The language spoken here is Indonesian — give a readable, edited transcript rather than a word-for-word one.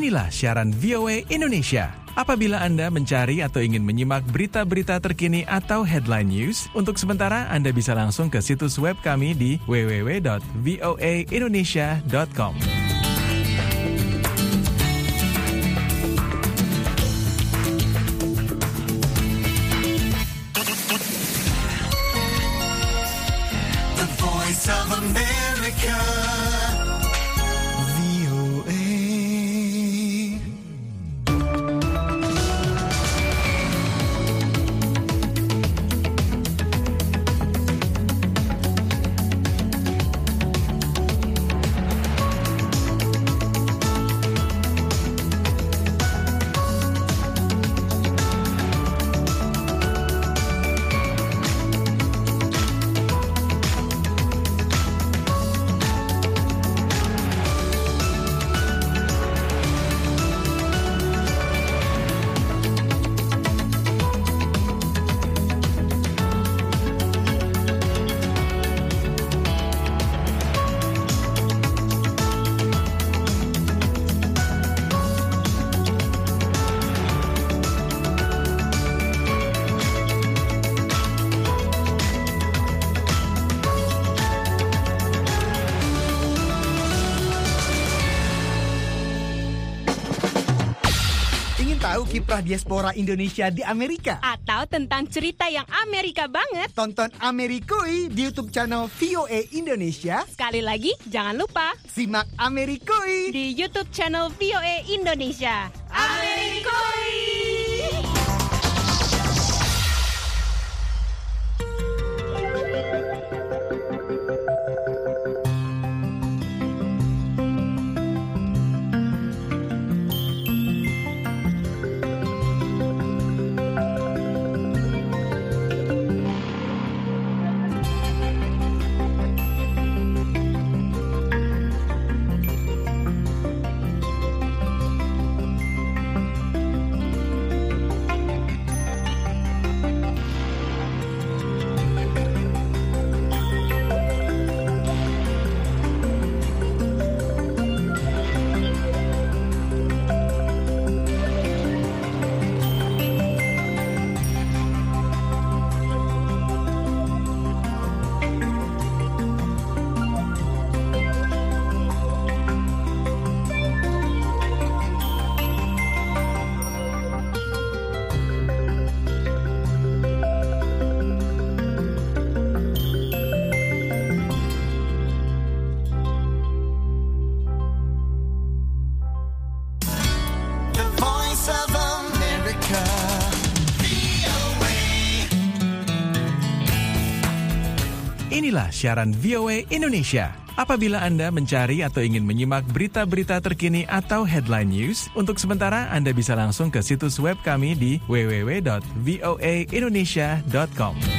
Inilah siaran VOA Indonesia. Apabila Anda mencari atau ingin menyimak berita-berita terkini atau headline news, untuk sementara Anda bisa langsung ke situs web kami di www.voaindonesia.com. The Voice of America. Tahu kiprah diaspora Indonesia di Amerika? Atau tentang cerita yang Amerika banget? Tonton Amerikui di YouTube channel VOA Indonesia. Sekali lagi, jangan lupa simak Amerikui di YouTube channel VOA Indonesia. Amerikui! Inilah siaran VOA Indonesia. Apabila Anda mencari atau ingin menyimak berita-berita terkini atau headline news, untuk sementara Anda bisa langsung ke situs web kami di www.voaindonesia.com.